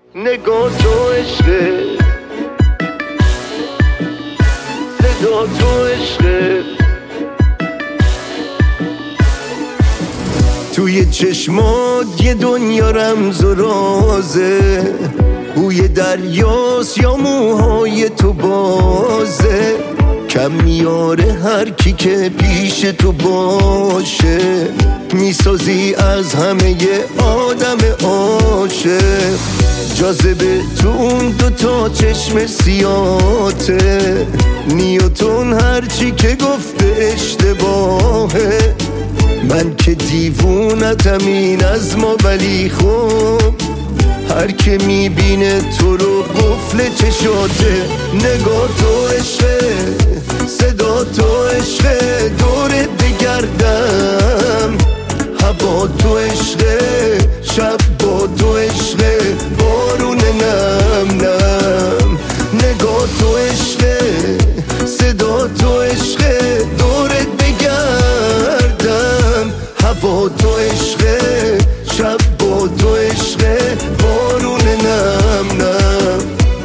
نگاه تو عشقه، صدا تو عشقه، توی چشمات یه دنیا رمز و رازه، بوی دریاست یا موهای تو بازه، کم میاره هر کی که پیش تو باشه، میسازی از همه یه آدم عاشق، جاذبه تو اون دوتا چشم سیاته، نیوتن هرچی که گفته اشتباهه، من که دیوونتم این از ما، ولی خب هر که میبینه تو رو قفل چشاته، نگاه تو عشقه، صدا تو عشقه، دورت بگردم، هوا تو عشقه، شب با تو عشقه، بارون نم نم، نگاه تو عشقه، صدا تو عشقه، دورت بگردم، هوا تو عشقه، شب با تو عشقه، بارون نم نم.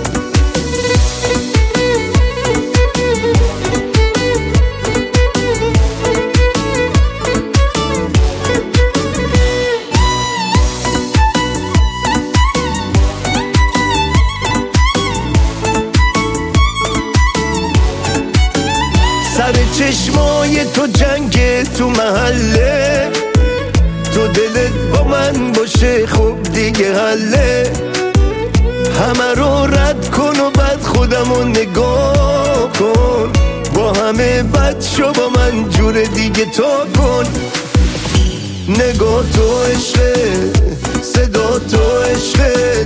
سر چشمای تو جنگ تو محله، تو دلت با من باشه خب دیگه حله، همه رو رد کن و بعد خودم رو نگاه کن، با همه بد شو با من جور دیگه تا کن، نگاه تو عشقه، صدا تو عشقه،